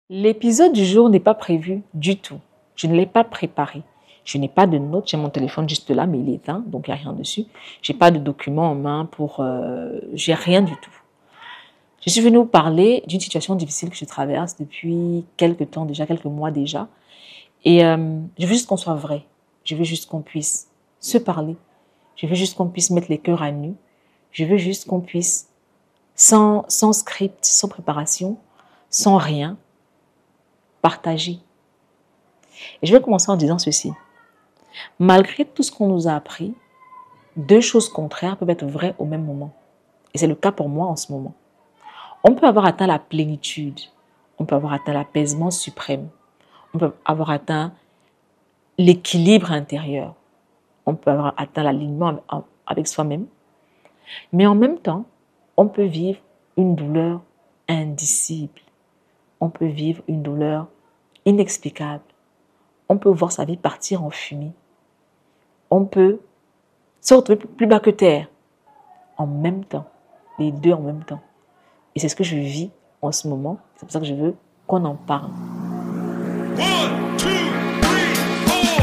L'épisode du jour n'est pas prévu du tout. Je ne l'ai pas préparé. Je n'ai pas de notes. J'ai mon téléphone juste là, mais il est éteint, donc il n'y a rien dessus. Je n'ai pas de document en main pour... j'ai rien du tout. Je suis venue vous parler d'une situation difficile que je traverse depuis quelques temps déjà, quelques mois déjà. Et je veux juste qu'on soit vrai. Je veux juste qu'on puisse se parler. Je veux juste qu'on puisse mettre les cœurs à nu. Je veux juste qu'on puisse, sans script, sans préparation, sans rien, partager. Et je vais commencer en disant ceci. Malgré tout ce qu'on nous a appris, deux choses contraires peuvent être vraies au même moment. Et c'est le cas pour moi en ce moment. On peut avoir atteint la plénitude. On peut avoir atteint l'apaisement suprême. On peut avoir atteint l'équilibre intérieur. On peut avoir atteint l'alignement avec soi-même. Mais en même temps, on peut vivre une douleur indicible. On peut vivre une douleur inexplicable. On peut voir sa vie partir en fumée. On peut se retrouver plus bas que terre. En même temps. Les deux en même temps. Et c'est ce que je vis en ce moment. C'est pour ça que je veux qu'on en parle. One, two, three, four.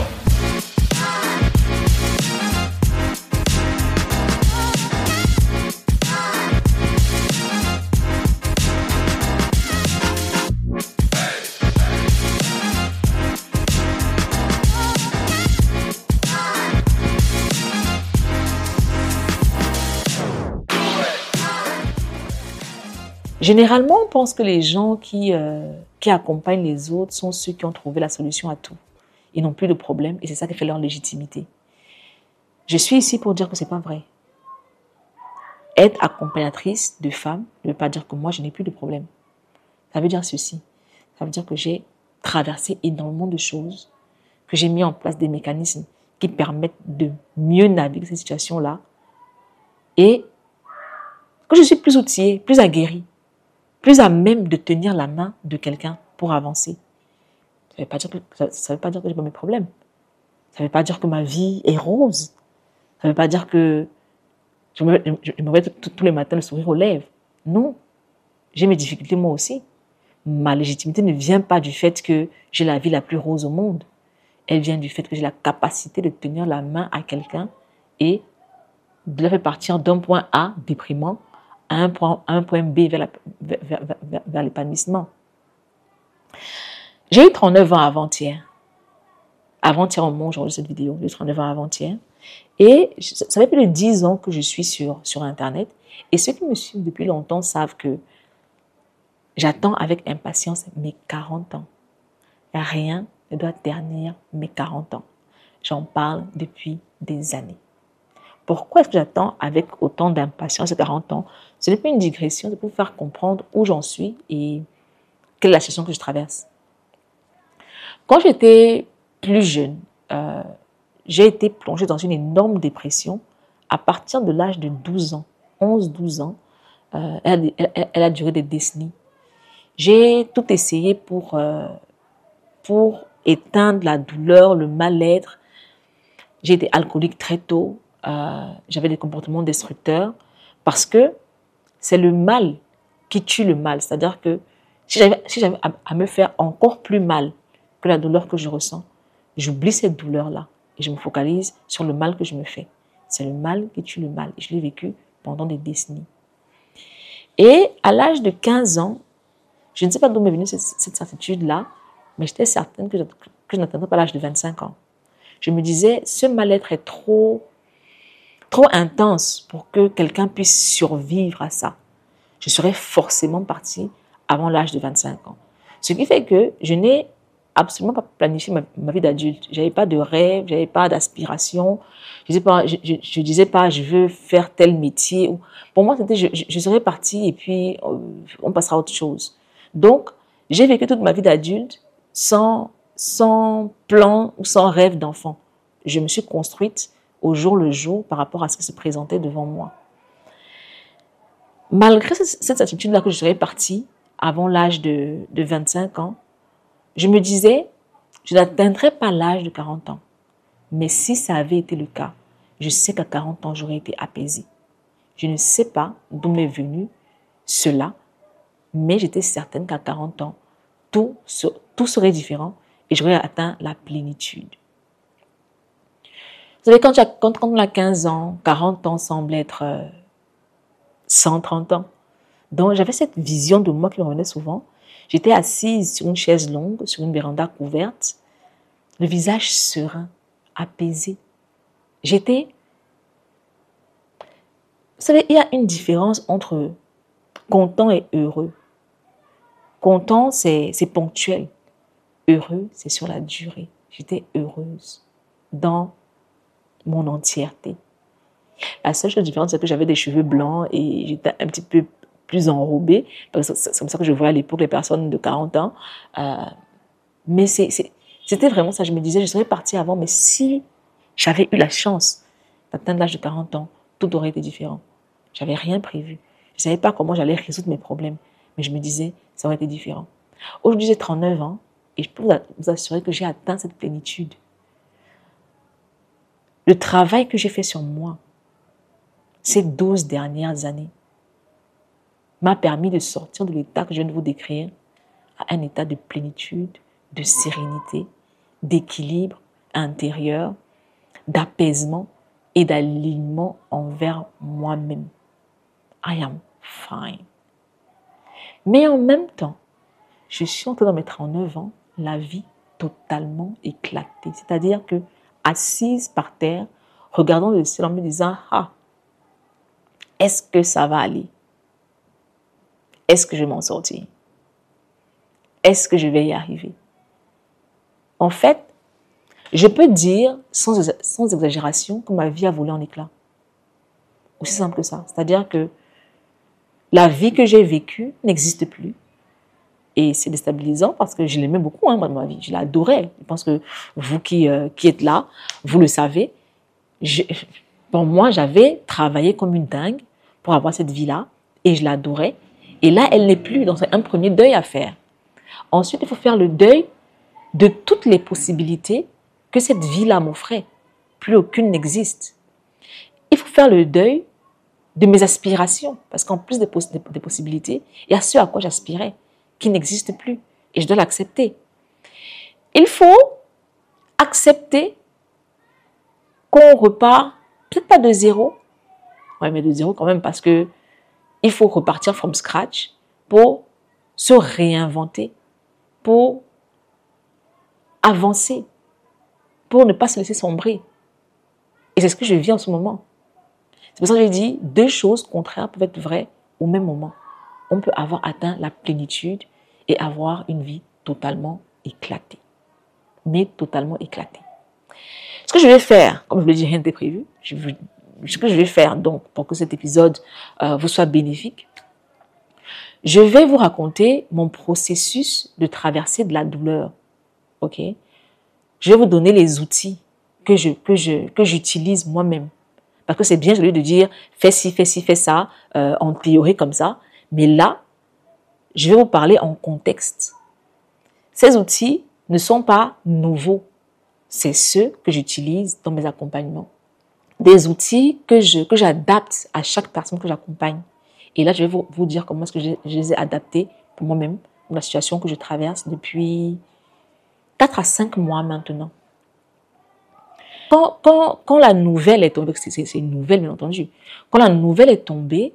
Généralement, on pense que les gens qui accompagnent les autres sont ceux qui ont trouvé la solution à tout. Ils n'ont plus de problème et c'est ça qui fait leur légitimité. Je suis ici pour dire que ce n'est pas vrai. Être accompagnatrice de femmes ne veut pas dire que moi, je n'ai plus de problème. Ça veut dire ceci. Ça veut dire que j'ai traversé énormément de choses, que j'ai mis en place des mécanismes qui permettent de mieux naviguer ces situations-là et que je suis plus outillée, plus aguerrie, plus à même de tenir la main de quelqu'un pour avancer. Ça ne veut pas dire que je n'ai pas mes problèmes. Ça ne veut pas dire que ma vie est rose. Ça ne veut pas dire que je me réveille tous les matins le sourire aux lèvres. Non. J'ai mes difficultés moi aussi. Ma légitimité ne vient pas du fait que j'ai la vie la plus rose au monde. Elle vient du fait que j'ai la capacité de tenir la main à quelqu'un et de la faire partir d'un point A déprimant à un point B vers l'épanouissement. J'ai eu 39 ans avant-hier. Avant-hier au moment où j'enregistre cette vidéo, j'ai eu 39 ans avant-hier. Et ça fait plus de 10 ans que je suis sur Internet. Et ceux qui me suivent depuis longtemps savent que j'attends avec impatience mes 40 ans. Rien ne doit ternir mes 40 ans. J'en parle depuis des années. Pourquoi est-ce que j'attends avec autant d'impatience à 40 ans? Ce n'est pas une digression, c'est pour vous faire comprendre où j'en suis et quelle est la situation que je traverse. Quand j'étais plus jeune, j'ai été plongée dans une énorme dépression à partir de l'âge de 12 ans, 11-12 ans. Elle a duré des décennies. J'ai tout essayé pour éteindre la douleur, le mal-être. J'ai été alcoolique très tôt. J'avais des comportements destructeurs parce que c'est le mal qui tue le mal. C'est-à-dire que si j'avais à me faire encore plus mal que la douleur que je ressens, j'oublie cette douleur-là et je me focalise sur le mal que je me fais. C'est le mal qui tue le mal. Et je l'ai vécu pendant des décennies. Et à l'âge de 15 ans, je ne sais pas d'où m'est venue cette certitude-là, mais j'étais certaine que je n'atteindrais pas l'âge de 25 ans. Je me disais, ce mal-être est trop intense pour que quelqu'un puisse survivre à ça. Je serais forcément partie avant l'âge de 25 ans. Ce qui fait que je n'ai absolument pas planifié ma vie d'adulte. Je n'avais pas de rêve, je n'avais pas d'aspiration. Je disais pas, je veux faire tel métier. Pour moi, c'était, je serais partie et puis on passera à autre chose. Donc, j'ai vécu toute ma vie d'adulte sans plan ou sans rêve d'enfant. Je me suis construite au jour le jour par rapport à ce qui se présentait devant moi. Malgré cette attitude-là que je serais partie avant l'âge de 25 ans, je me disais, je n'atteindrai pas l'âge de 40 ans. Mais si ça avait été le cas, je sais qu'à 40 ans, j'aurais été apaisée. Je ne sais pas d'où m'est venu cela, mais j'étais certaine qu'à 40 ans, tout serait différent et j'aurais atteint la plénitude. Vous savez, quand on a 15 ans, 40 ans semble être 130 ans. Donc, j'avais cette vision de moi qui me revenait souvent. J'étais assise sur une chaise longue, sur une véranda couverte, le visage serein, apaisé. Vous savez, il y a une différence entre content et heureux. Content, c'est ponctuel. Heureux, c'est sur la durée. J'étais heureuse dans mon entièreté. La seule chose différente, c'est que j'avais des cheveux blancs et j'étais un petit peu plus enrobée. C'est comme ça que je voyais à l'époque les personnes de 40 ans. Mais c'était vraiment ça. Je me disais, je serais partie avant, mais si j'avais eu la chance d'atteindre l'âge de 40 ans, tout aurait été différent. Je n'avais rien prévu. Je ne savais pas comment j'allais résoudre mes problèmes. Mais je me disais, ça aurait été différent. Aujourd'hui, j'ai 39 ans et je peux vous assurer que j'ai atteint cette plénitude. Le travail que j'ai fait sur moi ces 12 dernières années m'a permis de sortir de l'état que je viens de vous décrire à un état de plénitude, de sérénité, d'équilibre intérieur, d'apaisement et d'alignement envers moi-même. I am fine. Mais en même temps, je suis entrée dans mes 39 ans, la vie totalement éclatée. C'est-à-dire que, assise par terre, regardant le ciel en me disant, ah, est-ce que ça va aller? Est-ce que je vais m'en sortir? Est-ce que je vais y arriver? En fait, je peux dire, sans exagération, que ma vie a volé en éclats. Aussi simple que ça. C'est-à-dire que la vie que j'ai vécue n'existe plus. Et c'est déstabilisant parce que je l'aimais beaucoup, moi, ma vie. Je l'adorais. Je pense que vous qui êtes là, vous le savez. Pour moi, j'avais travaillé comme une dingue pour avoir cette vie-là et je l'adorais. Et là, elle n'est plus. Donc, c'est un premier deuil à faire. Ensuite, il faut faire le deuil de toutes les possibilités que cette vie-là m'offrait. Plus aucune n'existe. Il faut faire le deuil de mes aspirations, parce qu'en plus des possibilités, il y a ce à quoi j'aspirais, qui n'existe plus, et je dois l'accepter. Il faut accepter qu'on repart, peut-être pas de zéro, ouais, mais de zéro quand même, parce que il faut repartir from scratch pour se réinventer, pour avancer, pour ne pas se laisser sombrer. Et c'est ce que je vis en ce moment. C'est pour ça que j'ai dit, deux choses contraires peuvent être vraies au même moment. On peut avoir atteint la plénitude et avoir une vie totalement éclatée. Mais totalement éclatée. Ce que je vais faire, comme je l'ai dit, rien n'était prévu. Ce que je vais faire, donc, pour que cet épisode vous soit bénéfique, je vais vous raconter mon processus de traversée de la douleur. Ok? Je vais vous donner les outils que j'utilise moi-même. Parce que c'est bien joli de dire fais ci, fais ça, en théorie comme ça. Mais là, je vais vous parler en contexte. Ces outils ne sont pas nouveaux. C'est ceux que j'utilise dans mes accompagnements. Des outils que j'adapte à chaque personne que j'accompagne. Et là, je vais vous dire comment est-ce que je les ai adaptés pour moi-même, pour la situation que je traverse depuis 4 à 5 mois maintenant. Quand la nouvelle est tombée, c'est une nouvelle bien entendu, quand la nouvelle est tombée,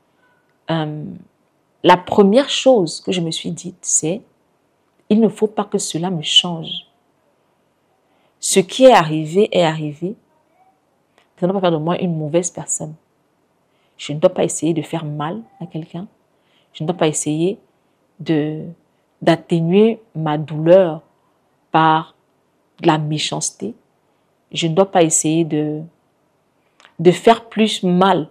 la première chose que je me suis dite, c'est il ne faut pas que cela me change. Ce qui est arrivé, ça ne doit pas faire de moi une mauvaise personne. Je ne dois pas essayer de faire mal à quelqu'un. Je ne dois pas essayer d'atténuer ma douleur par de la méchanceté. Je ne dois pas essayer de faire plus mal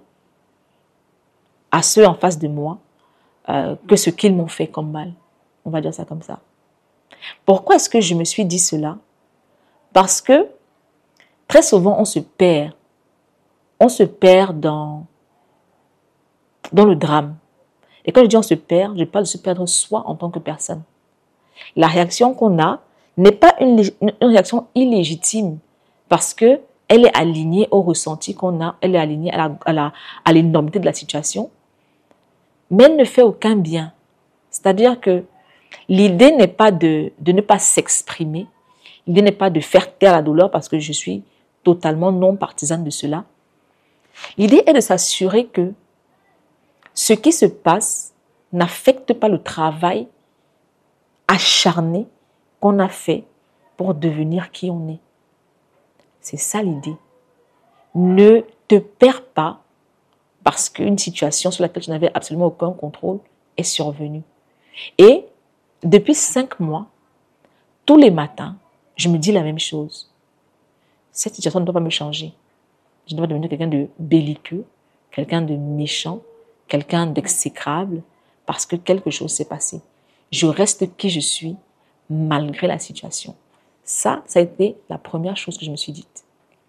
à ceux en face de moi que ce qu'ils m'ont fait comme mal. On va dire ça comme ça. Pourquoi est-ce que je me suis dit cela? Parce que très souvent, on se perd. On se perd dans le drame. Et quand je dis on se perd, je parle de se perdre soi en tant que personne. La réaction qu'on a n'est pas une réaction illégitime parce que elle est alignée au ressenti qu'on a, elle est alignée à l'énormité de la situation, mais elle ne fait aucun bien. C'est-à-dire que L'idée n'est pas de ne pas s'exprimer. L'idée n'est pas de faire taire la douleur parce que je suis totalement non partisane de cela. L'idée est de s'assurer que ce qui se passe n'affecte pas le travail acharné qu'on a fait pour devenir qui on est. C'est ça l'idée. Ne te perds pas parce qu'une situation sur laquelle je n'avais absolument aucun contrôle est survenue. Et depuis 5 mois, tous les matins, je me dis la même chose. Cette situation ne doit pas me changer. Je ne dois pas devenir quelqu'un de belliqueux, quelqu'un de méchant, quelqu'un d'exécrable, parce que quelque chose s'est passé. Je reste qui je suis, malgré la situation. Ça a été la première chose que je me suis dite.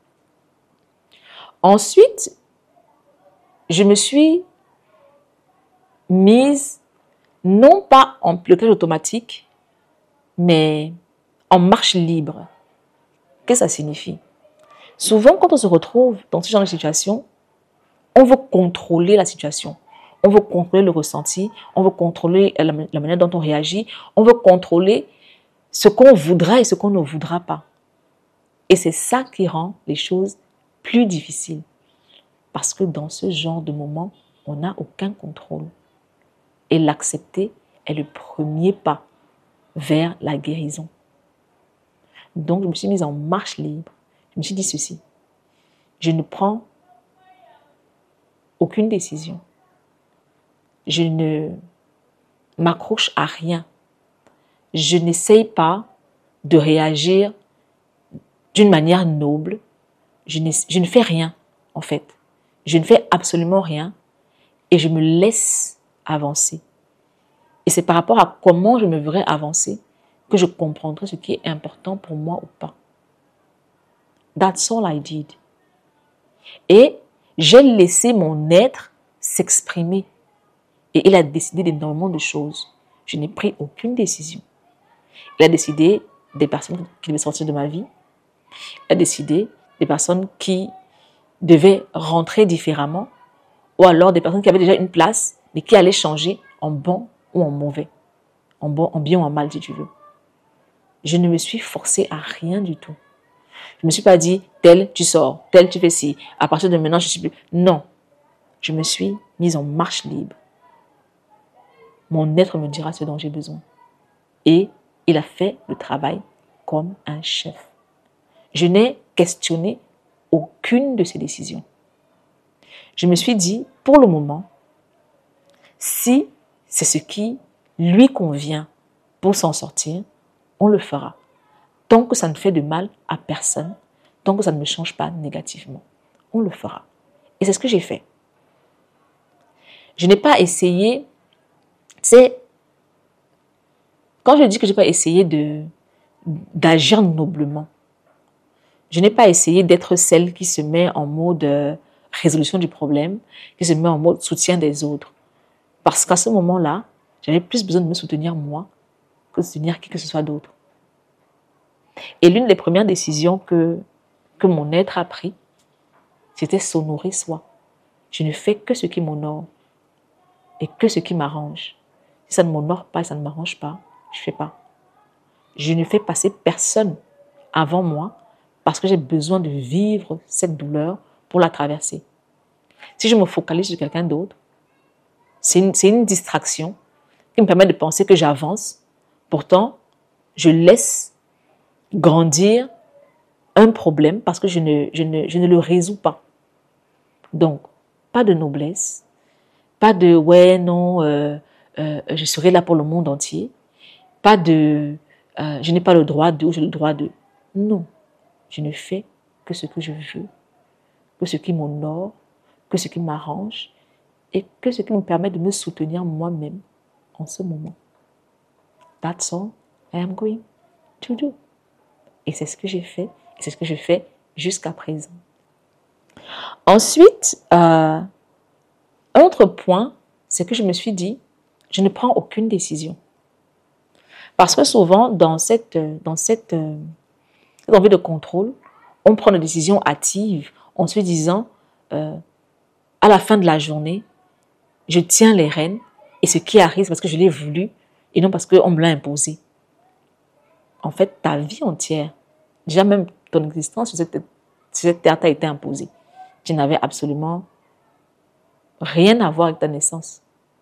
Ensuite, je me suis mise, non pas en pilotage automatique, mais en marche libre. Qu'est-ce que ça signifie? Souvent, quand on se retrouve dans ce genre de situation, on veut contrôler la situation. On veut contrôler le ressenti, on veut contrôler la manière dont on réagit, on veut contrôler ce qu'on voudra et ce qu'on ne voudra pas. Et c'est ça qui rend les choses plus difficiles. Parce que dans ce genre de moment, on n'a aucun contrôle. Et l'accepter est le premier pas vers la guérison. Donc, je me suis mise en marche libre. Je me suis dit ceci. Je ne prends aucune décision. Je ne m'accroche à rien. Je n'essaye pas de réagir d'une manière noble. Je ne fais rien, en fait. Je ne fais absolument rien et je me laisse avancer. Et c'est par rapport à comment je me verrai avancer que je comprendrai ce qui est important pour moi ou pas. That's all I did. Et j'ai laissé mon être s'exprimer. Et il a décidé d'énormément de choses. Je n'ai pris aucune décision. Il a décidé des personnes qui devaient sortir de ma vie. Il a décidé des personnes qui devaient rentrer différemment. Ou alors des personnes qui avaient déjà une place, mais qui allaient changer en bon ou en mauvais. En bien ou en mal, si tu veux. Je ne me suis forcée à rien du tout. Je ne me suis pas dit, tel tu sors, tel tu fais ci. À partir de maintenant, je ne suis plus... Non. Je me suis mise en marche libre. Mon être me dira ce dont j'ai besoin. Et il a fait le travail comme un chef. Je n'ai questionné aucune de ses décisions. Je me suis dit, pour le moment, si c'est ce qui lui convient pour s'en sortir, on le fera. Tant que ça ne fait de mal à personne, tant que ça ne me change pas négativement, on le fera. Et c'est ce que j'ai fait. Je n'ai pas essayé, quand je dis que je n'ai pas essayé d'agir noblement, je n'ai pas essayé d'être celle qui se met en mode résolution du problème, qui se met en mode soutien des autres. Parce qu'à ce moment-là, j'avais plus besoin de me soutenir moi que de soutenir qui que ce soit d'autre. Et l'une des premières décisions que mon être a pris, c'était s'honorer soi. Je ne fais que ce qui m'honore et que ce qui m'arrange. Si ça ne m'honore pas et ça ne m'arrange pas, je ne fais pas. Je ne fais passer personne avant moi parce que j'ai besoin de vivre cette douleur pour la traverser. Si je me focalise sur quelqu'un d'autre, c'est une distraction qui me permet de penser que j'avance. Pourtant, je laisse grandir un problème parce que je ne le résous pas. Donc, pas de noblesse, pas de « ouais, non, je serai là pour le monde entier », pas de « je n'ai pas le droit de » ou « j'ai le droit de ». Non, je ne fais que ce que je veux, que ce qui m'honore, que ce qui m'arrange et que ce qui me permet de me soutenir moi-même en ce moment. That's all I am going to do. Et c'est ce que j'ai fait, et c'est ce que je fais jusqu'à présent. Ensuite, un autre point, c'est que je me suis dit, je ne prends aucune décision. Parce que souvent, dans cette envie de contrôle, on prend des décisions hâtives en se disant, à la fin de la journée, je tiens les rênes et ce qui arrive, parce que je l'ai voulu, et non parce qu'on me l'a imposé. En fait, ta vie entière, déjà même ton existence sur cette terre t'a été imposée. Tu n'avais absolument rien à voir avec ta naissance.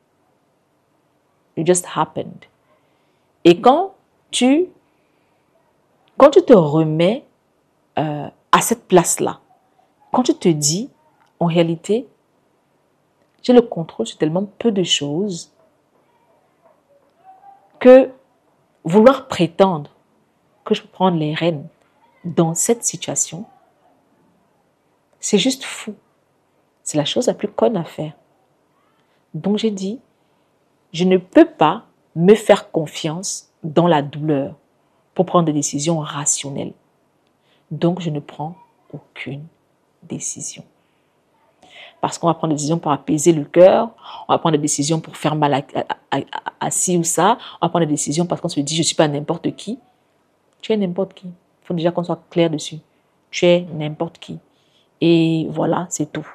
It just happened. Et quand tu te remets à cette place-là, quand tu te dis, en réalité, j'ai le contrôle sur tellement peu de choses que vouloir prétendre que je peux prendre les rênes dans cette situation, c'est juste fou. C'est la chose la plus conne à faire. Donc j'ai dit, je ne peux pas me faire confiance dans la douleur pour prendre des décisions rationnelles. Donc je ne prends aucune décision. Parce qu'on va prendre des décisions pour apaiser le cœur, on va prendre des décisions pour faire mal à ci ou ça, on va prendre des décisions parce qu'on se dit je ne suis pas n'importe qui. Tu es n'importe qui. Il faut déjà qu'on soit clair dessus. Tu es n'importe qui. Et voilà, c'est tout.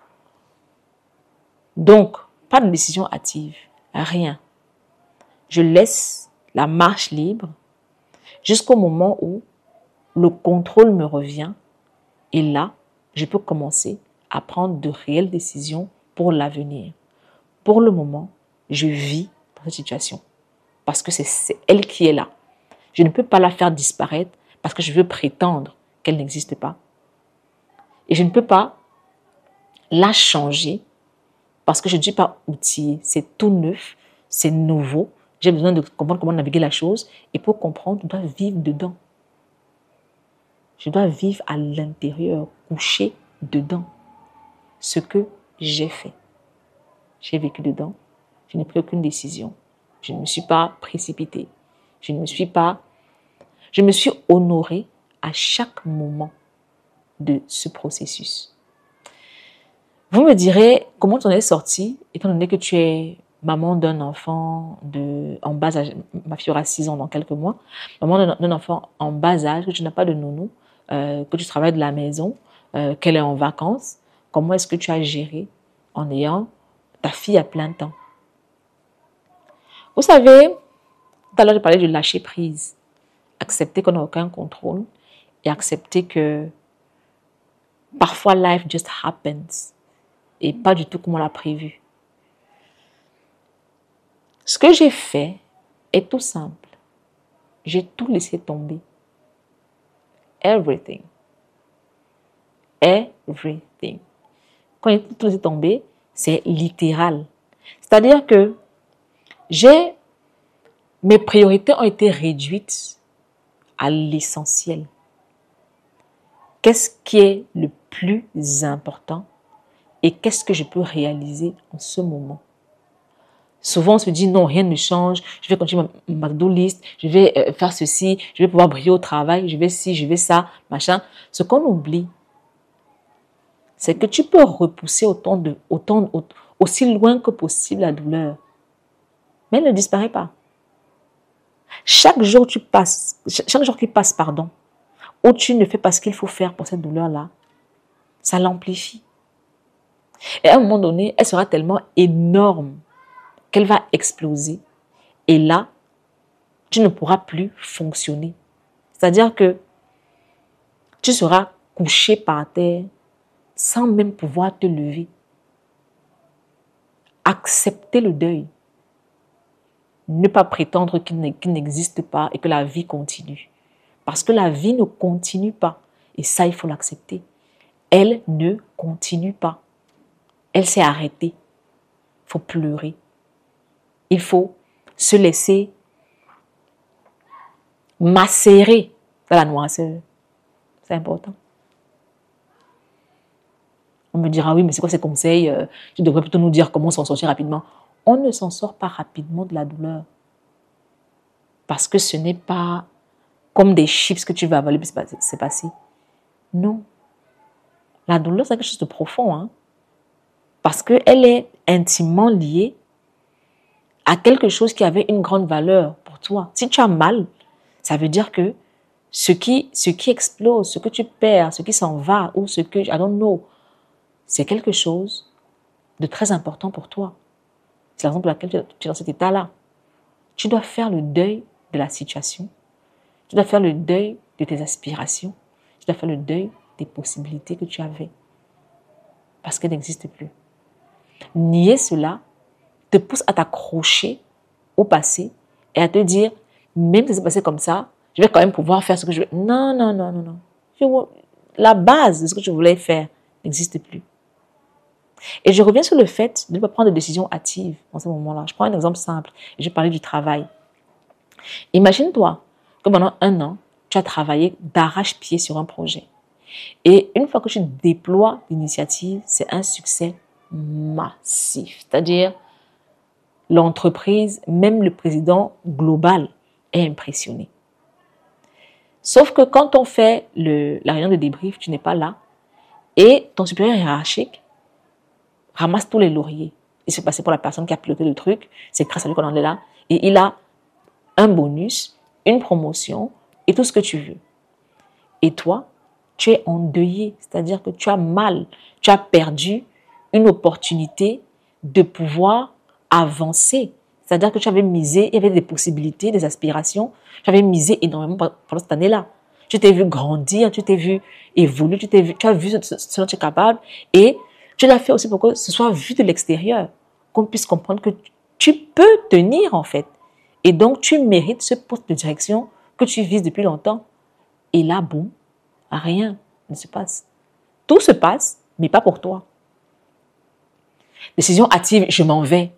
Donc, pas de décision hâtive, rien. Je laisse la marche libre jusqu'au moment où le contrôle me revient et là, je peux commencer à prendre de réelles décisions pour l'avenir. Pour le moment, je vis dans cette situation parce que c'est elle qui est là. Je ne peux pas la faire disparaître parce que je veux prétendre qu'elle n'existe pas. Et je ne peux pas la changer parce que je ne suis pas outillée. C'est tout neuf, c'est nouveau. J'ai besoin de comprendre comment naviguer la chose. Et pour comprendre, je dois vivre dedans. Je dois vivre à l'intérieur, coucher dedans. Ce que j'ai fait. J'ai vécu dedans. Je n'ai pris aucune décision. Je ne me suis pas précipitée. Je me suis honorée à chaque moment de ce processus. Vous me direz comment tu en es sortie, étant donné que tu es maman d'un enfant en bas âge. Ma fille aura 6 ans dans quelques mois. Maman d'un enfant en bas âge, que tu n'as pas de nounou, que tu travailles de la maison, qu'elle est en vacances. Comment est-ce que tu as géré en ayant ta fille à plein temps? Vous savez, tout à l'heure, je parlais de lâcher prise. Accepter qu'on n'a aucun contrôle et accepter que parfois life just happens et pas du tout comme on l'a prévu. Ce que j'ai fait est tout simple. J'ai tout laissé tomber. Everything. Everything. Quand j'ai tout laissé tomber, c'est littéral. C'est-à-dire que mes priorités ont été réduites à l'essentiel. Qu'est-ce qui est le plus important et qu'est-ce que je peux réaliser en ce moment? Souvent, on se dit non, rien ne change, je vais continuer ma to-do list, je vais faire ceci, je vais pouvoir briller au travail, je vais ci, je vais ça, machin. Ce qu'on oublie, c'est que tu peux repousser aussi loin que possible la douleur. Mais elle ne disparaît pas. Chaque jour qui passe, où tu ne fais pas ce qu'il faut faire pour cette douleur-là, ça l'amplifie. Et à un moment donné, elle sera tellement énorme qu'elle va exploser. Et là, tu ne pourras plus fonctionner. C'est-à-dire que tu seras couché par terre sans même pouvoir te lever. Accepter le deuil. Ne pas prétendre qu'il n'existe pas et que la vie continue. Parce que la vie ne continue pas. Et ça, il faut l'accepter. Elle ne continue pas. Elle s'est arrêtée. Il faut pleurer. Il faut se laisser macérer dans la noirceur. C'est important. On me dira, oui, mais c'est quoi ces conseils? Tu devrais plutôt nous dire comment s'en sortir rapidement. On ne s'en sort pas rapidement de la douleur. Parce que ce n'est pas comme des chips que tu vas avaler, puis c'est passé. Non. La douleur, c'est quelque chose de profond. Hein? Parce qu'elle est intimement liée à quelque chose qui avait une grande valeur pour toi. Si tu as mal, ça veut dire que ce qui explose, ce que tu perds, ce qui s'en va, ou ce que, I don't know, c'est quelque chose de très important pour toi. C'est la raison pour laquelle tu es dans cet état-là. Tu dois faire le deuil de la situation. Tu dois faire le deuil de tes aspirations. Tu dois faire le deuil des possibilités que tu avais. Parce qu'elles n'existent plus. Nier cela te pousse à t'accrocher au passé et à te dire, même si c'est passé comme ça, je vais quand même pouvoir faire ce que je veux. Non, non, non, non, non. La base de ce que je voulais faire n'existe plus. Et je reviens sur le fait de ne pas prendre de décisions hâtives en ce moment-là. Je prends un exemple simple. Je vais parler du travail. Imagine-toi que pendant 1 an, tu as travaillé d'arrache-pied sur un projet. Et une fois que tu déploies l'initiative, c'est un succès massif. C'est-à-dire, l'entreprise, même le président global est impressionné. Sauf que quand on fait la réunion de débrief, tu n'es pas là et ton supérieur hiérarchique ramasse tous les lauriers. Il s'est passé pour la personne qui a piloté le truc, c'est grâce à lui qu'on en est là et il a un bonus, une promotion et tout ce que tu veux. Et toi, tu es endeuillé, c'est-à-dire que tu as mal, tu as perdu une opportunité de pouvoir avancer. C'est-à-dire que tu avais misé, il y avait des possibilités, des aspirations. Tu avais misé énormément pendant cette année-là. Tu t'es vu grandir, tu t'es vu évoluer, tu as vu ce dont tu es capable et tu l'as fait aussi pour que ce soit vu de l'extérieur, qu'on puisse comprendre que tu peux tenir en fait. Et donc, tu mérites ce poste de direction que tu vises depuis longtemps. Et là, boum, rien ne se passe. Tout se passe, mais pas pour toi. Décision hâtive, je m'en vais.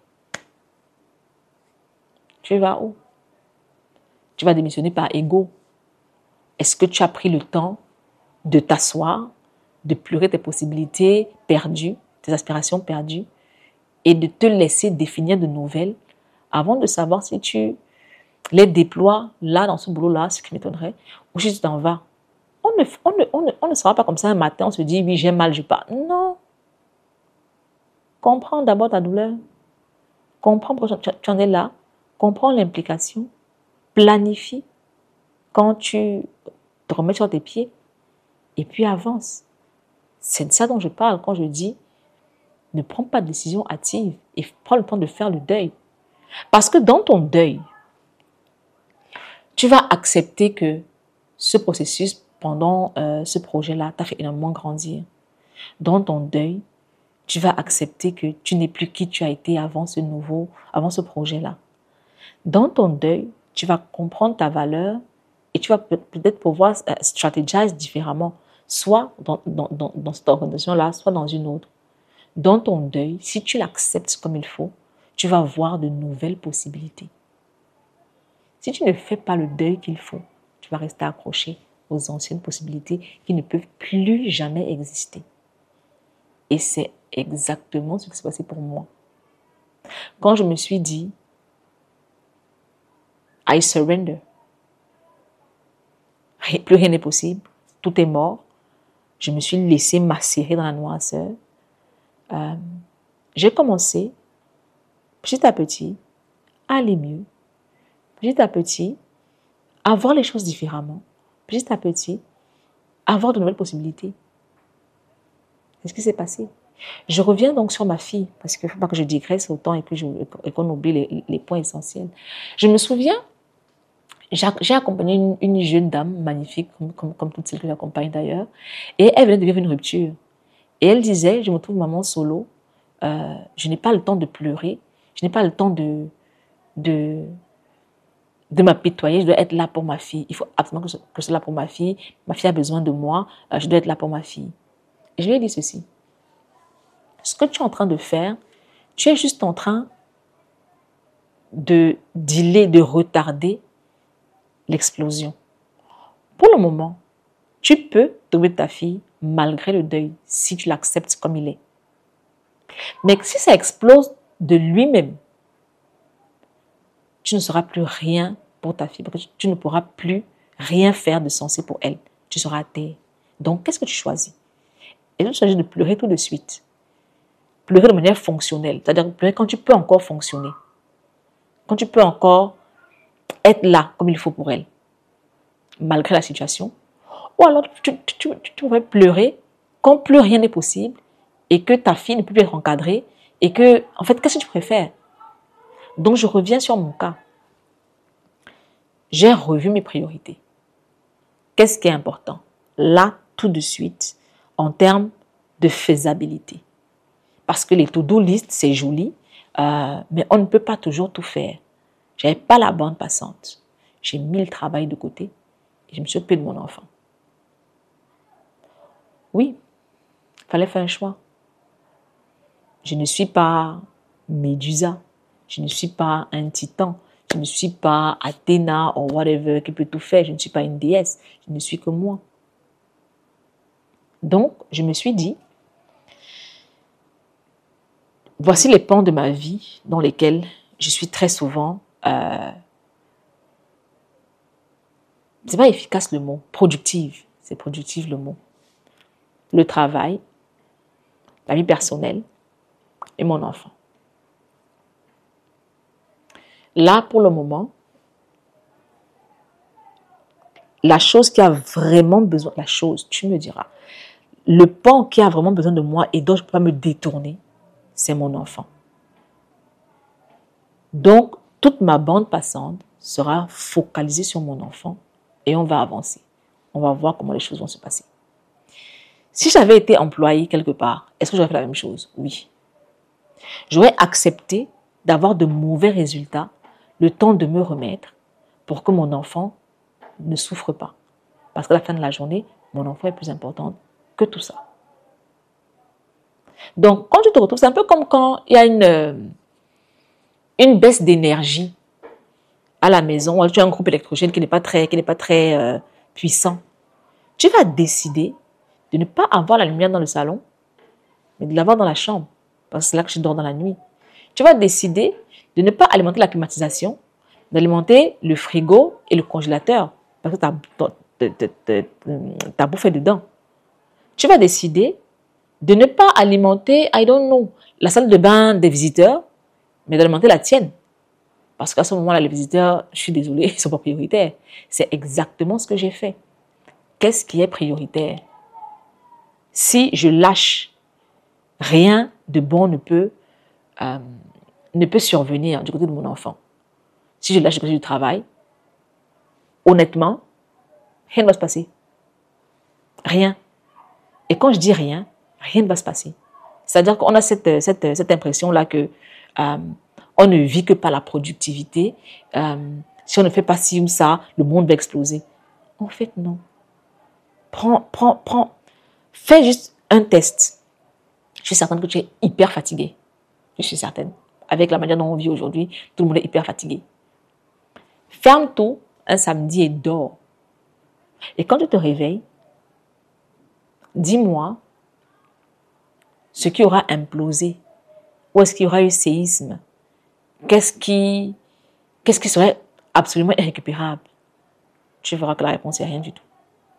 Tu vas où? Tu vas démissionner par ego. Est-ce que tu as pris le temps de t'asseoir, de pleurer tes possibilités perdues, tes aspirations perdues, et de te laisser définir de nouvelles avant de savoir si tu les déploies là, dans ce boulot-là, ce qui m'étonnerait, ou si tu t'en vas? On ne sera pas comme ça un matin, on se dit, oui, j'ai mal, je pars. Non. Comprends d'abord ta douleur. Comprends pourquoi tu en es là. Comprends l'implication. Planifie quand tu te remets sur tes pieds. Et puis avance. C'est de ça dont je parle quand je dis, ne prends pas de décision hâtive et prends le temps de faire le deuil. Parce que dans ton deuil, tu vas accepter que ce processus pendant ce projet-là t'a fait énormément grandir. Dans ton deuil, tu vas accepter que tu n'es plus qui tu as été avant ce projet-là. Dans ton deuil, tu vas comprendre ta valeur et tu vas peut-être pouvoir stratégiser différemment, soit dans cette organisation-là, soit dans une autre. Dans ton deuil, si tu l'acceptes comme il faut, tu vas voir de nouvelles possibilités. Si tu ne fais pas le deuil qu'il faut, tu vas rester accroché aux anciennes possibilités qui ne peuvent plus jamais exister. Et c'est exactement ce qui s'est passé pour moi. Quand je me suis dit, I surrender, plus rien n'est possible, tout est mort, je me suis laissée macérer dans la noirceur. J'ai commencé, petit à petit, à aller mieux, petit à petit, à voir les choses différemment, petit à petit, à avoir de nouvelles possibilités. C'est ce qui s'est passé. Je reviens donc sur ma fille, parce qu'il ne faut pas que je digresse autant et qu'on oublie les points essentiels. Je me souviens, j'ai accompagné une jeune dame magnifique, comme toutes celles que j'accompagne d'ailleurs, et elle venait de vivre une rupture. Et elle disait, je me trouve maman solo, je n'ai pas le temps de pleurer, je n'ai pas le temps de m'apitoyer, je dois être là pour ma fille. Il faut absolument que je sois là pour ma fille a besoin de moi, je dois être là pour ma fille. Et je lui ai dit ceci. Ce que tu es en train de faire, tu es juste en train de dealer, de retarder l'explosion. Pour le moment, tu peux trouver ta fille malgré le deuil si tu l'acceptes comme il est. Mais si ça explose de lui-même, tu ne sauras plus rien pour ta fille parce que tu ne pourras plus rien faire de sensé pour elle. Tu seras à terre. Donc, qu'est-ce que tu choisis? Et tu choisis de pleurer tout de suite. Pleurer de manière fonctionnelle, c'est-à-dire pleurer quand tu peux encore fonctionner, quand tu peux encore être là comme il faut pour elle, malgré la situation. Ou alors tu pourrais pleurer quand plus rien n'est possible et que ta fille ne peut plus être encadrée et que, en fait, qu'est-ce que tu préfères? Donc je reviens sur mon cas. j'ai revu mes priorités. Qu'est-ce qui est important? Là, tout de suite, en termes de faisabilité. Parce que les to-do list, c'est joli, mais on ne peut pas toujours tout faire. Je n'avais pas la bande passante. J'ai mis le travail de côté et je me suis occupée de mon enfant. Oui, il fallait faire un choix. Je ne suis pas Médusa. Je ne suis pas un titan. Je ne suis pas Athéna ou whatever qui peut tout faire. Je ne suis pas une déesse. Je ne suis que moi. Donc, je me suis dit, voici les pans de ma vie dans lesquels je suis très souvent, c'est pas efficace le mot, productive. C'est productive le mot. Le travail, la vie personnelle et mon enfant. Là, pour le moment, la chose qui a vraiment besoin, la chose, tu me diras, le pan qui a vraiment besoin de moi et dont je ne peux pas me détourner, c'est mon enfant. Donc, toute ma bande passante sera focalisée sur mon enfant et on va avancer. On va voir comment les choses vont se passer. Si j'avais été employée quelque part, est-ce que j'aurais fait la même chose? Oui. J'aurais accepté d'avoir de mauvais résultats, le temps de me remettre pour que mon enfant ne souffre pas. Parce qu'à la fin de la journée, mon enfant est plus important que tout ça. Donc, quand tu te retrouves, c'est un peu comme quand il y a une baisse d'énergie à la maison, ou tu as un groupe électrogène qui n'est pas très puissant. Tu vas décider de ne pas avoir la lumière dans le salon, mais de l'avoir dans la chambre, parce que c'est là que je dors dans la nuit. Tu vas décider de ne pas alimenter la climatisation, d'alimenter le frigo et le congélateur, parce que ta bouffe est dedans. Tu vas décider de ne pas alimenter, I don't know, la salle de bain des visiteurs, mais d'alimenter la tienne. Parce qu'à ce moment-là, les visiteurs, je suis désolée, ils ne sont pas prioritaires. C'est exactement ce que j'ai fait. Qu'est-ce qui est prioritaire? Si je lâche, rien de bon ne peut survenir du côté de mon enfant. Si je lâche du côté du travail, honnêtement, rien ne va se passer. Rien. Et quand je dis rien, rien ne va se passer. C'est-à-dire qu'on a cette impression-là que on ne vit que par la productivité. Si on ne fait pas ci ou ça, le monde va exploser. En fait, non. Fais juste un test. Je suis certaine que tu es hyper fatigué. Je suis certaine. Avec la manière dont on vit aujourd'hui, tout le monde est hyper fatigué. Ferme tout un samedi et dors. Et quand tu te réveilles, dis-moi ce qui aura implosé. Où est-ce qu'il y aura eu séisme? Qu'est-ce qui serait absolument irrécupérable? Tu verras que la réponse est rien du tout.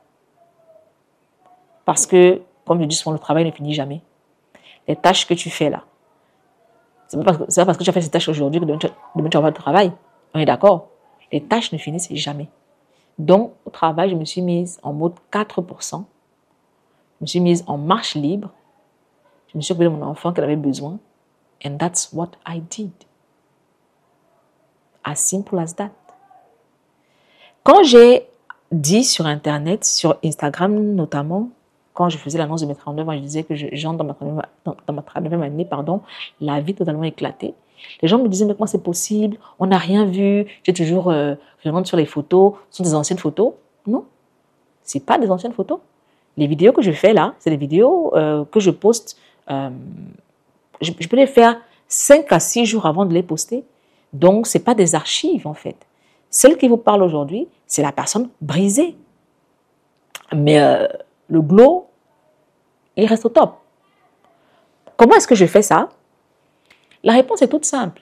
Parce que, comme je dis souvent, le travail ne finit jamais. Les tâches que tu fais là, c'est pas parce que tu as fait ces tâches aujourd'hui que demain tu vas avoir le travail. On est d'accord? Les tâches ne finissent jamais. Donc, au travail, je me suis mise en mode 4%. Je me suis mise en marche libre. Je me suis occupée de mon enfant qu'elle avait besoin. And that's what I did. As simple as that. Quand j'ai dit sur Internet, sur Instagram notamment, quand je faisais l'annonce de mes 39 ans, je disais que j'entre dans ma 39e année, la vie totalement éclatée. Les gens me disaient, mais comment c'est possible? On n'a rien vu. J'ai toujours, je regarde sur les photos, ce sont des anciennes photos. Non, ce n'est pas des anciennes photos. Les vidéos que je fais là, c'est des vidéos que je poste. Je peux les faire 5 à 6 jours avant de les poster. Donc, ce n'est pas des archives en fait. Celle qui vous parle aujourd'hui, c'est la personne brisée. Mais le glow, il reste au top. Comment est-ce que je fais ça? La réponse est toute simple.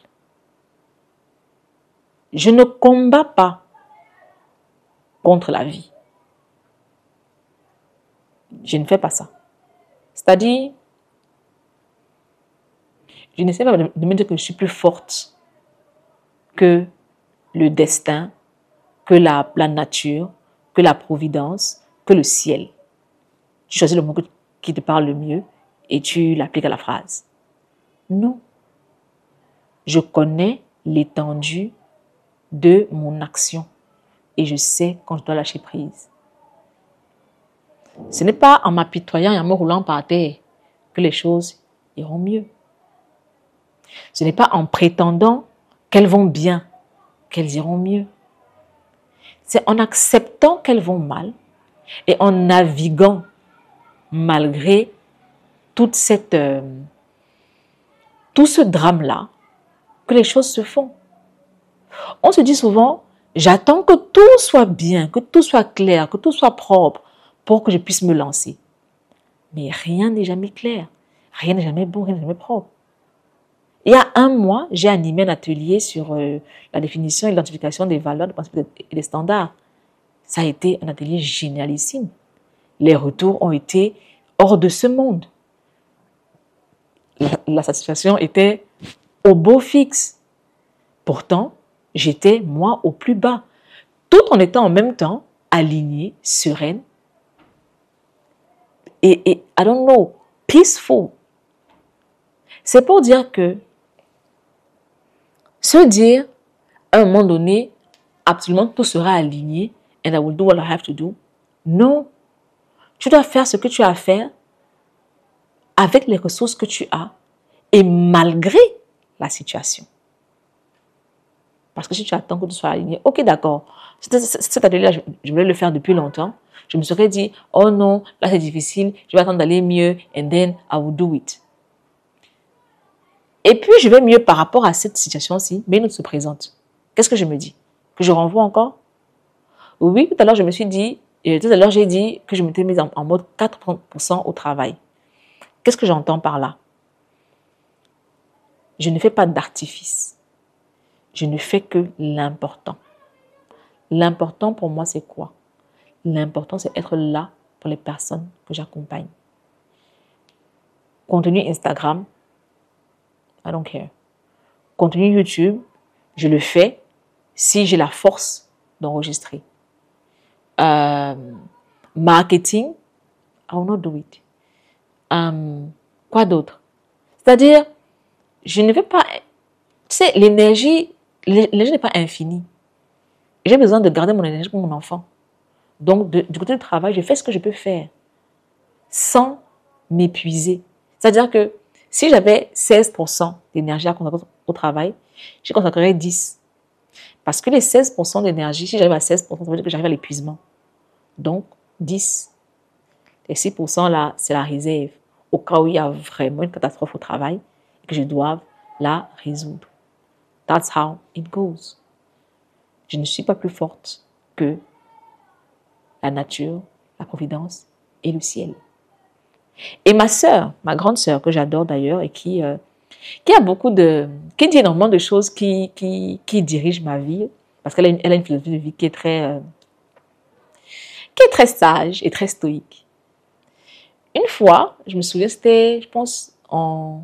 Je ne combats pas contre la vie. Je ne fais pas ça. C'est-à-dire, je n'essaie pas de me dire que je suis plus forte que le destin, que la nature, que la providence, que le ciel. Tu choisis le mot qui te parle le mieux et tu l'appliques à la phrase. Non. Je connais l'étendue de mon action. et je sais quand je dois lâcher prise. Ce n'est pas en m'apitoyant et en me roulant par terre que les choses iront mieux. Ce n'est pas en prétendant qu'elles vont bien qu'elles iront mieux. C'est en acceptant qu'elles vont mal et en naviguant malgré tout ce drame-là que les choses se font. On se dit souvent, j'attends que tout soit bien, que tout soit clair, que tout soit propre pour que je puisse me lancer. Mais rien n'est jamais clair, rien n'est jamais bon, rien n'est jamais propre. Il y a un mois, j'ai animé un atelier sur la définition et l'identification des valeurs, des principes et des standards. Ça a été un atelier génialissime. Les retours ont été hors de ce monde. La satisfaction était au beau fixe. Pourtant, j'étais, moi, au plus bas, tout en étant en même temps alignée, sereine et I don't know, peaceful. C'est pour dire que se dire, à un moment donné, absolument tout sera aligné and I will do what I have to do. Non. Tu dois faire ce que tu as à faire avec les ressources que tu as et malgré la situation. Parce que si tu attends que tout soit aligné, ok, d'accord. Cet atelier-là, je voulais le faire depuis longtemps. Je me serais dit, oh non, là c'est difficile, je vais attendre d'aller mieux and then I will do it. Et puis, je vais mieux par rapport à cette situation-ci, mais une autre se présente. Qu'est-ce que je me dis? Que je renvoie encore? Oui, tout à l'heure, je me suis dit, tout à l'heure, j'ai dit que je m'étais mise en mode 80% au travail. Qu'est-ce que j'entends par là? Je ne fais pas d'artifice. Je ne fais que l'important. L'important pour moi, c'est quoi? L'important, c'est être là pour les personnes que j'accompagne. Contenu Instagram, I don't care. Contenu YouTube, je le fais si j'ai la force d'enregistrer. Marketing, I will not do it. Quoi d'autre? C'est-à-dire, je ne vais pas... Tu sais, l'énergie n'est pas infinie. J'ai besoin de garder mon énergie pour mon enfant. Donc, du côté du travail, je fais ce que je peux faire sans m'épuiser. C'est-à-dire que si j'avais 16% d'énergie à consacrer au travail, je consacrerais 10%. Parce que les 16% d'énergie, si j'arrive à 16%, ça veut dire que j'arrive à l'épuisement. Donc, 10%. Les 6% là, c'est la réserve. Au cas où il y a vraiment une catastrophe au travail et que je dois la résoudre. That's how it goes. Je ne suis pas plus forte que la nature, la providence et le ciel. Et ma sœur, ma grande sœur, que j'adore d'ailleurs et qui a beaucoup qui dit énormément de choses qui dirigent ma vie, parce qu'elle a une philosophie de vie qui est très sage et très stoïque. Une fois, je me souviens, c'était, je pense, en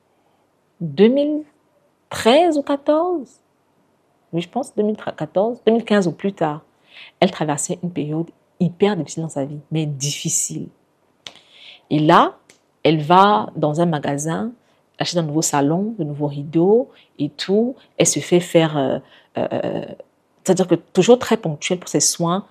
2013 ou 2014. Oui, je pense 2014, 2015 ou plus tard. Elle traversait une période hyper difficile dans sa vie, mais difficile. Et là, elle va dans un magasin, acheter un nouveau salon, de nouveaux rideaux et tout. Elle se fait faire, c'est-à-dire que toujours très ponctuelle pour ses soins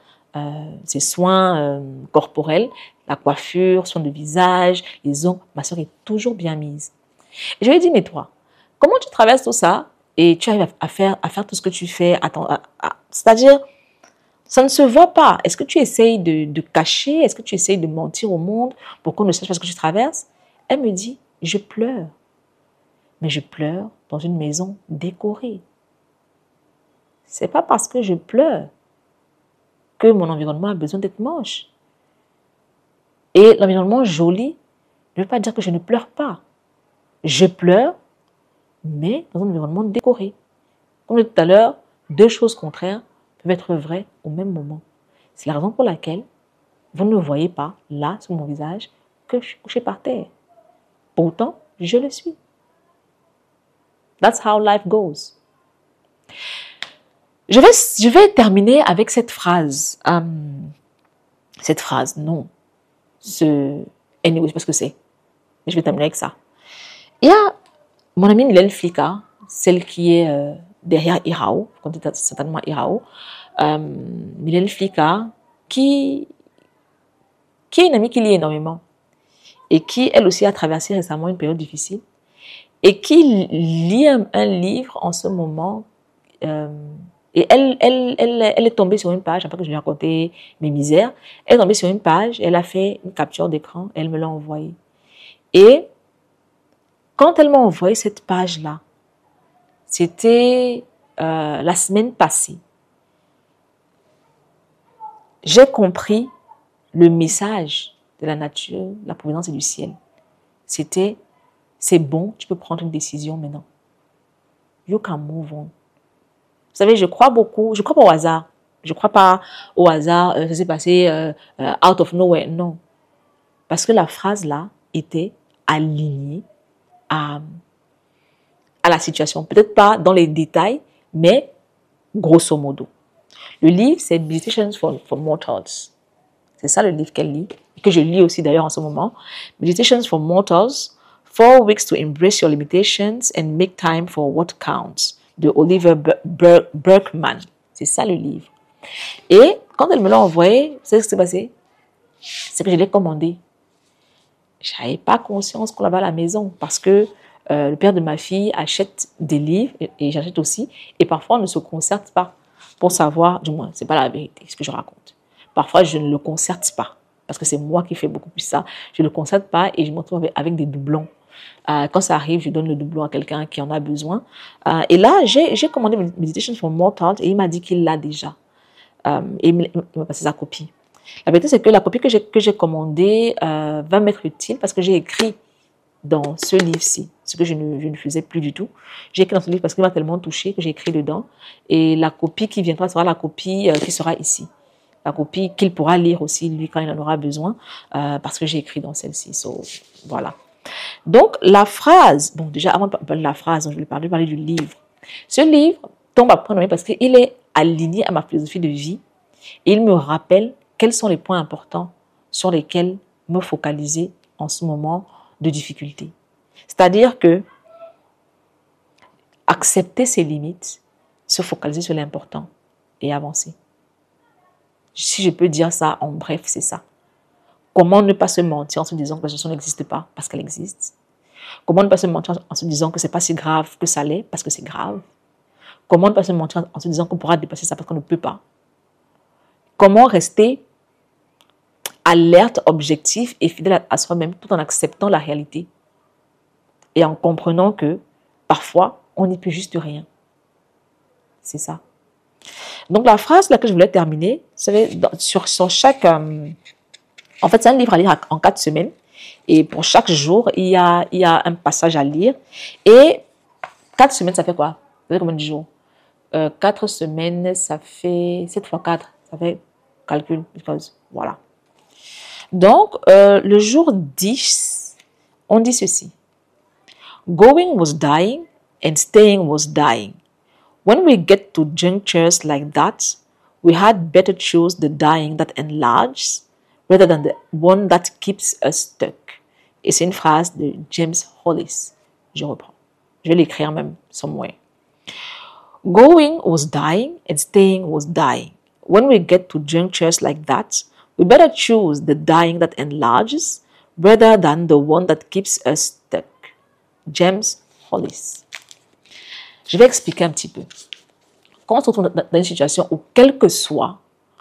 corporels, la coiffure, soins de visage, les ongles. Ma soeur est toujours bien mise. Et je lui ai dit, mais toi, comment tu traverses tout ça et tu arrives à faire tout ce que tu fais, c'est-à-dire, ça ne se voit pas. Est-ce que tu essayes de cacher? Est-ce que tu essayes de mentir au monde pour qu'on ne sache pas ce que tu traverses? Elle me dit, je pleure. Mais je pleure dans une maison décorée. C'est pas parce que je pleure que mon environnement a besoin d'être moche. Et l'environnement joli ne veut pas dire que je ne pleure pas. Je pleure, mais dans un environnement décoré. Comme je disais tout à l'heure, deux choses contraires peuvent être vraies au même moment. C'est la raison pour laquelle vous ne me voyez pas, là, sur mon visage, que je suis couchée par terre. Pourtant, je le suis. That's how life goes. Je vais terminer avec cette phrase. Non. Anyway, je sais pas ce que c'est. Mais je vais terminer avec ça. Il y a mon amie Mylène Flika, celle qui est derrière Irao, comme certainement Irao. Mylène Flika, qui est une amie qui lit énormément et qui, elle aussi, a traversé récemment une période difficile et qui lit un livre en ce moment. Et elle est tombée sur une page, après que je lui ai raconté mes misères, elle est tombée sur une page, elle a fait une capture d'écran, elle me l'a envoyée. Et quand elle m'a envoyé cette page-là, c'était la semaine passée, j'ai compris le message de la nature, la providence et du ciel. C'était, c'est bon, tu peux prendre une décision maintenant. You can move on. Vous savez, je crois pas au hasard. Je crois pas au hasard, ça s'est passé out of nowhere. Non. Parce que la phrase là était alignée à la situation. Peut-être pas dans les détails, mais grosso modo. Le livre, c'est Meditations for Mortals. C'est ça le livre qu'elle lit, que je lis aussi d'ailleurs en ce moment. Meditations for Mortals, 4 weeks to embrace your limitations and make time for what counts, de Oliver Burkeman. C'est ça le livre. Et quand elle me l'a envoyé, vous savez ce qui s'est passé? C'est que je l'ai commandé. Je n'avais pas conscience qu'on l'avait à la maison parce que le père de ma fille achète des livres et j'achète aussi. Et parfois, on ne se concerte pas pour savoir, du moins, ce n'est pas la vérité, ce que je raconte. Parfois, je ne le concerte pas parce que c'est moi qui fais beaucoup plus ça. Je ne le concerte pas et je me retrouve avec des doublons. Quand ça arrive, je donne le doublon à quelqu'un qui en a besoin. Et là, j'ai commandé Meditation for Mortals et il m'a dit qu'il l'a déjà. Et il m'a passé sa copie. La vérité, c'est que la copie que j'ai commandée va m'être utile parce que j'ai écrit dans ce livre-ci, ce que je ne faisais plus du tout. J'ai écrit dans ce livre parce qu'il m'a tellement touchée que j'ai écrit dedans. Et la copie qui viendra sera la copie qui sera ici. La copie qu'il pourra lire aussi, lui, quand il en aura besoin, parce que j'ai écrit dans celle-ci. So, voilà. Donc, la phrase, bon, déjà, avant de parler de la phrase, je vais parler du livre. Ce livre tombe à point nommé parce qu'il est aligné à ma philosophie de vie et il me rappelle quels sont les points importants sur lesquels me focaliser en ce moment de difficulté. C'est-à-dire que accepter ses limites, se focaliser sur l'important et avancer. Si je peux dire ça en bref, c'est ça. Comment ne pas se mentir en se disant que la situation n'existe pas parce qu'elle existe? Comment ne pas se mentir en se disant que c'est pas si grave que ça l'est parce que c'est grave? Comment ne pas se mentir en se disant qu'on pourra dépasser ça parce qu'on ne peut pas? Comment rester alerte, objectif et fidèle à soi-même tout en acceptant la réalité et en comprenant que parfois on n'y peut juste rien. C'est ça. Donc la phrase là que je voulais terminer, sur chaque... en fait, c'est un livre à lire en 4 semaines. Et pour chaque jour, il y a un passage à lire. Et 4 semaines, ça fait quoi? Ça fait combien de jours? 4 semaines, ça fait 7 fois 4. Ça fait calcul. Voilà. Donc, le jour 10, on dit ceci. Going was dying and staying was dying. When we get to junctures like that, we had better choose the dying that enlarges rather than the one that keeps us stuck. Et c'est une phrase de James Hollis. Je reprends. Je vais l'écrire même somewhere. Going was dying and staying was dying. When we get to junctures like that, we better choose the dying that enlarges rather than the one that keeps us stuck. James Hollis. Je vais expliquer un petit peu. Quand on se retrouve dans une situation où, quelle que soit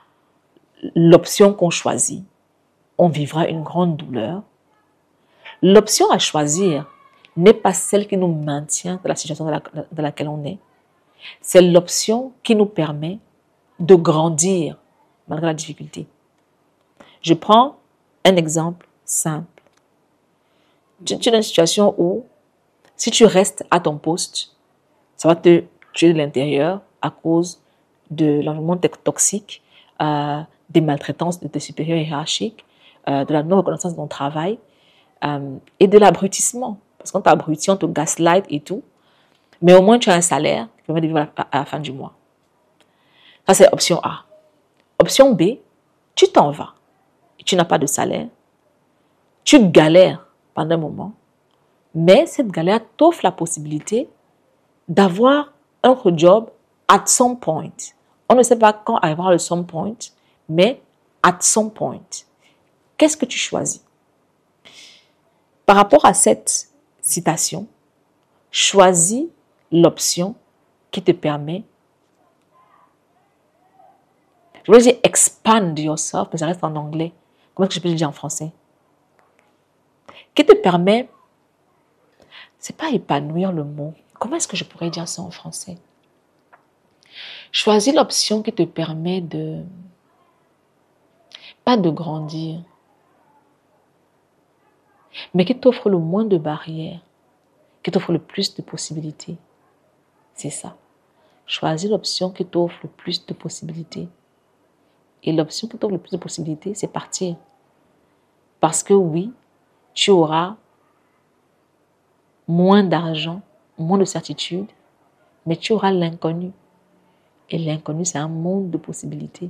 l'option qu'on choisit, on vivra une grande douleur. L'option à choisir n'est pas celle qui nous maintient dans la situation dans laquelle on est. C'est l'option qui nous permet de grandir malgré la difficulté. Je prends un exemple simple. Tu es dans une situation où, si tu restes à ton poste, ça va te tuer de l'intérieur à cause de l'environnement toxique, des maltraitances de tes supérieurs hiérarchiques, de la non-reconnaissance de ton travail et de l'abrutissement. Parce qu'on t'abrutit, on te gaslight et tout. Mais au moins, tu as un salaire qui permet de vivre à la fin du mois. Ça, c'est option A. Option B, tu t'en vas. Et tu n'as pas de salaire. Tu galères pendant un moment. Mais cette galère t'offre la possibilité d'avoir un autre job at some point. On ne sait pas quand arrivera le some point, mais at some point. Qu'est-ce que tu choisis? Par rapport à cette citation, choisis l'option qui te permet, je voulais dire expand yourself, mais ça reste en anglais. Comment est-ce que je peux le dire en français? Qui te permet, c'est pas épanouir le mot. Comment est-ce que je pourrais dire ça en français? Choisis l'option qui te permet de, pas de grandir, mais qui t'offre le moins de barrières, qui t'offre le plus de possibilités. C'est ça. Choisis l'option qui t'offre le plus de possibilités. Et l'option qui t'offre le plus de possibilités, c'est partir. Parce que oui, tu auras moins d'argent, moins de certitude, mais tu auras l'inconnu. Et l'inconnu, c'est un monde de possibilités.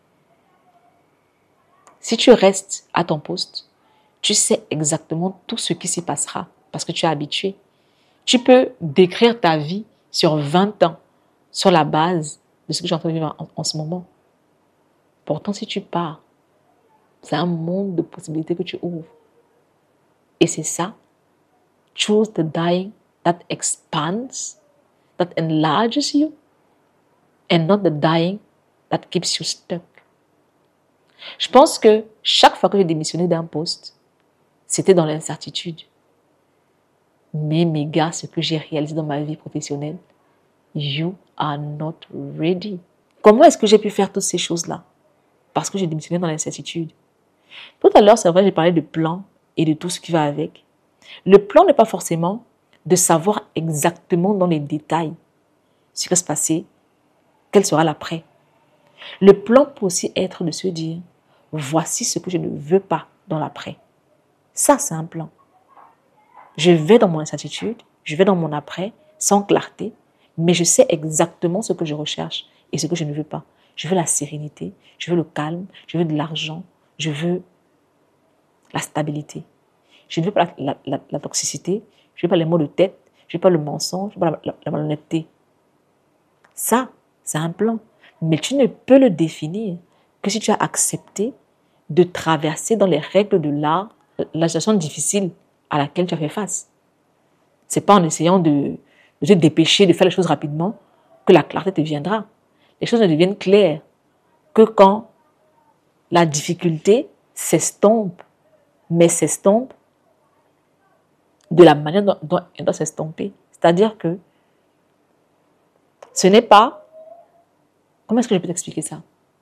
Si tu restes à ton poste, tu sais exactement tout ce qui s'y passera parce que tu es habitué. Tu peux décrire ta vie sur 20 ans sur la base de ce que je suis en train de vivre en ce moment. Pourtant, si tu pars, c'est un monde de possibilités que tu ouvres. Et c'est ça. Choose the dying that expands, that enlarges you, and not the dying that keeps you stuck. Je pense que chaque fois que j'ai démissionné d'un poste, c'était dans l'incertitude. Mais mes gars, ce que j'ai réalisé dans ma vie professionnelle, you are not ready. Comment est-ce que j'ai pu faire toutes ces choses-là? Parce que j'ai démissionné dans l'incertitude. Tout à l'heure, c'est vrai, j'ai parlé de plan et de tout ce qui va avec. Le plan n'est pas forcément de savoir exactement dans les détails ce qui va se passer, quel sera l'après. Le plan peut aussi être de se dire, voici ce que je ne veux pas dans l'après. Ça, c'est un plan. Je vais dans mon incertitude, je vais dans mon après, sans clarté, mais je sais exactement ce que je recherche et ce que je ne veux pas. Je veux la sérénité, je veux le calme, je veux de l'argent, je veux la stabilité. Je ne veux pas la toxicité, je ne veux pas les maux de tête, je ne veux pas le mensonge, je ne veux pas la malhonnêteté. Ça, c'est un plan. Mais tu ne peux le définir que si tu as accepté de traverser dans les règles de l'art la situation difficile à laquelle tu as fait face. Ce n'est pas en essayant de te dépêcher, de faire les choses rapidement, que la clarté te viendra. Les choses ne deviennent claires que quand la difficulté s'estompe, mais s'estompe de la manière dont elle doit s'estomper. C'est-à-dire que ce n'est pas... Comment est-ce que je peux t'expliquer ça?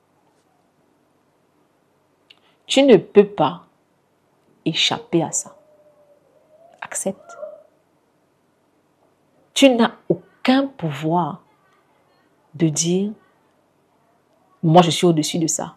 Tu ne peux pas échapper à ça. Accepte. Tu n'as aucun pouvoir de dire « moi je suis au-dessus de ça ».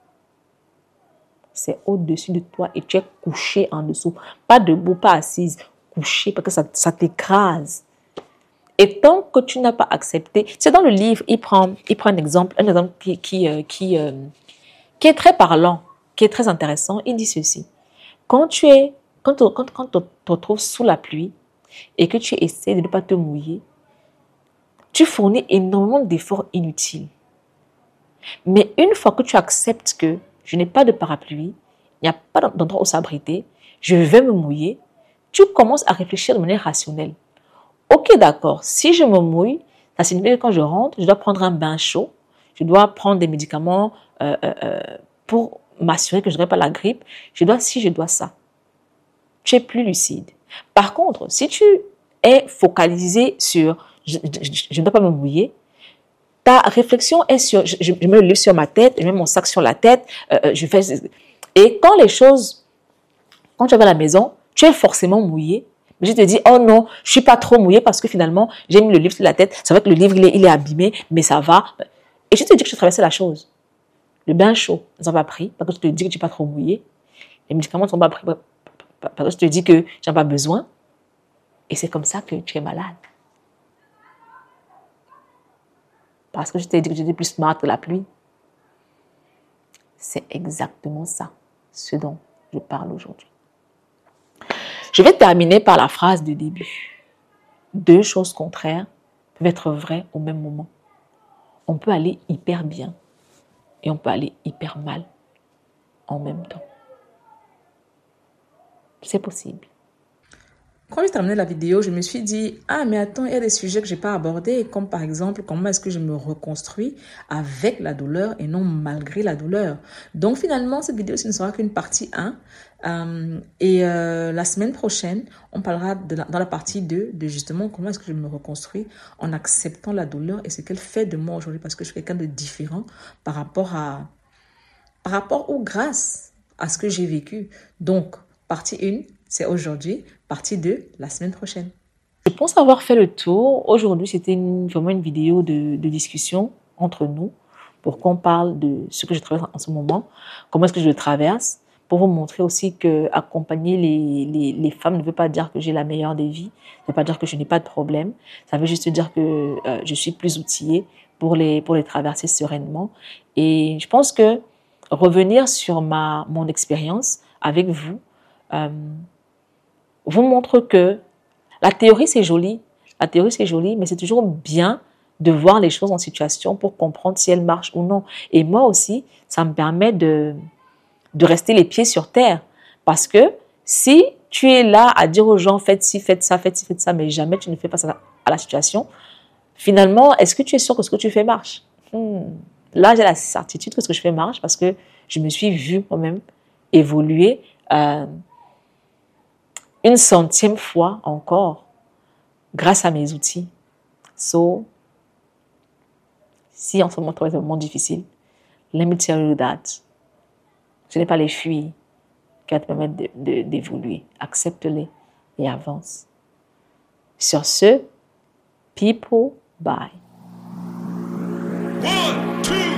C'est au-dessus de toi et tu es couché en dessous. Pas debout, pas assise, couché parce que ça t'écrase. Et tant que tu n'as pas accepté, c'est dans le livre, il prend un exemple qui est très parlant, qui est très intéressant. Il dit ceci. Quand tu te retrouves sous la pluie et que tu essaies de ne pas te mouiller, tu fournis énormément d'efforts inutiles. Mais une fois que tu acceptes que je n'ai pas de parapluie, il n'y a pas d'endroit où s'abriter, je vais me mouiller, tu commences à réfléchir de manière rationnelle. Ok, d'accord, si je me mouille, ça signifie que quand je rentre, je dois prendre un bain chaud, je dois prendre des médicaments pour m'assurer que je n'aurai pas la grippe, je dois ça. Tu es plus lucide. Par contre, si tu es focalisé sur je ne dois pas me mouiller, ta réflexion est sur je mets le livre sur ma tête, je mets mon sac sur la tête, et quand tu vas à la maison, tu es forcément mouillé. Mais je te dis, oh non, je suis pas trop mouillé parce que finalement, j'ai mis le livre sur la tête. C'est vrai que le livre, il est abîmé, mais ça va. Et je te dis que je traversais la chose. Le bain chaud, ils n'ont pas pris parce que je te dis que tu n'es pas trop mouillé. Les médicaments ne sont pas pris parce que je te dis que tu n'as pas besoin. Et c'est comme ça que tu es malade. Parce que je t'ai dit que j'étais plus smart que la pluie. C'est exactement ça, ce dont je parle aujourd'hui. Je vais terminer par la phrase du début. Deux choses contraires peuvent être vraies au même moment. on peut aller hyper bien et on peut aller hyper mal en même temps. C'est possible. Quand j'ai terminé la vidéo, je me suis dit, ah mais attends, il y a des sujets que je n'ai pas abordés, comme par exemple, comment est-ce que je me reconstruis avec la douleur et non malgré la douleur. Donc finalement, cette vidéo, ce ne sera qu'une partie 1. La semaine prochaine, on parlera dans la partie 2 de justement comment est-ce que je me reconstruis en acceptant la douleur et ce qu'elle fait de moi aujourd'hui, parce que je suis quelqu'un de différent par rapport ou grâce à ce que j'ai vécu. Donc, partie 1, c'est aujourd'hui. Partie 2, la semaine prochaine. Je pense avoir fait le tour. Aujourd'hui, c'était vraiment une vidéo de discussion entre nous pour qu'on parle de ce que je traverse en ce moment, comment est-ce que je le traverse, pour vous montrer aussi que accompagner les femmes ne veut pas dire que j'ai la meilleure des vies, ne veut pas dire que je n'ai pas de problème. Ça veut juste dire que je suis plus outillée pour les traverser sereinement. Et je pense que revenir sur mon expérience avec vous vous montre que la théorie, c'est joli. La théorie, c'est joli, mais c'est toujours bien de voir les choses en situation pour comprendre si elles marchent ou non. Et moi aussi, ça me permet de rester les pieds sur terre. Parce que si tu es là à dire aux gens, faites ci, faites ça, faites ci, faites ça, mais jamais tu ne fais pas ça à la situation, finalement, est-ce que tu es sûr que ce que tu fais marche? Là, j'ai la certitude que ce que je fais marche parce que je me suis vue moi-même évoluer une centième fois encore grâce à mes outils. So, si en ce moment tu es un moment difficile, let me tell you that ce n'est pas les fuir qui va te permettre d'évoluer. Accepte-les et avance. Sur ce, people, bye. 1, 2